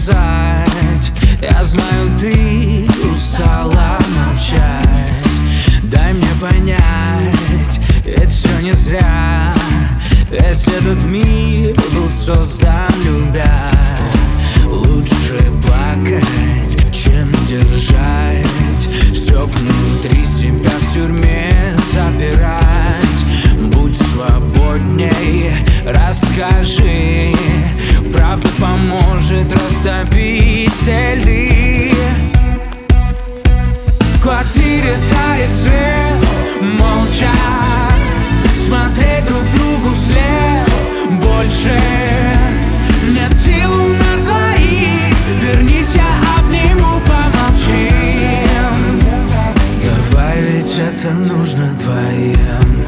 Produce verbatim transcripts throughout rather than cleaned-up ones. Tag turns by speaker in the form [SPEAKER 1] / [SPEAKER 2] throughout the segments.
[SPEAKER 1] сказать. Я знаю, ты устала молчать. Дай мне понять, ведь все не зря. Весь этот мир был создан любя. Лучше плакать, чем держать все внутри себя, в тюрьме запирать. Будь свободней, расскажи. Правда поможет растопить все льды. В квартире тает свет, молча смотреть друг другу вслед. Больше нет сил у нас двоих. Вернись, я обниму, помолчим. Давай, ведь это нужно двоим.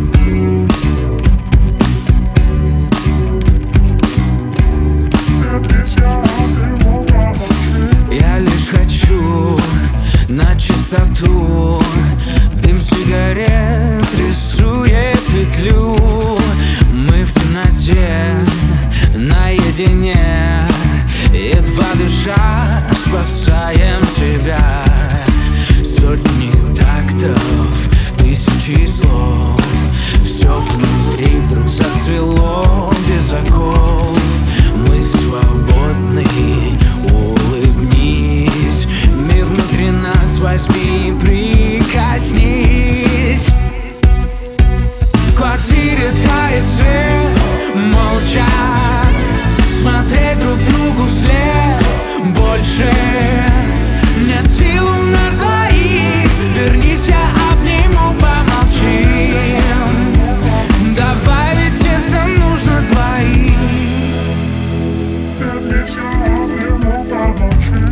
[SPEAKER 1] Я лишь хочу на чистоту. Дым сигарет рисует петлю. Мы в темноте, наедине, едва дыша, спасаем себя. Сотни тактов, тысячи слов. Все внутри вдруг зацвело без оков. Мы свободны, улыбнись. Мир внутри нас возьми и прикоснись. В квартире тает свет, молча смотреть друг другу вслед. Больше нет сил у нас двоих. Вернись, я обниму, помолчим. Давай, ведь это нужно двоим. Вернись, я обниму, помолчим.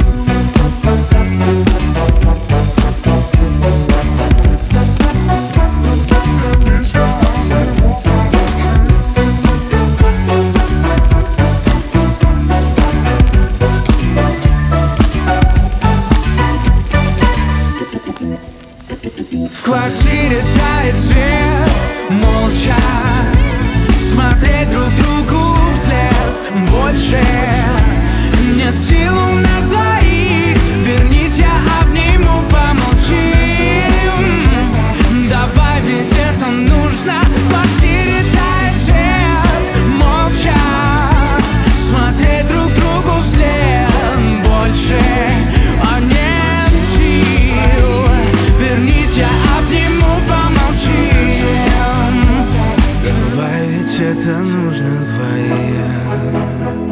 [SPEAKER 1] В квартире тает свет, молча смотреть друг другу вслед. Больше нет сил у нас двоих. Вернись, я обниму, помолчим. Давай, ведь это нужно. В квартире тает свет, молча смотреть друг другу вслед. Больше а нет сил. Вернись, я обниму, помолчим. Давай, ведь это нужно двоим.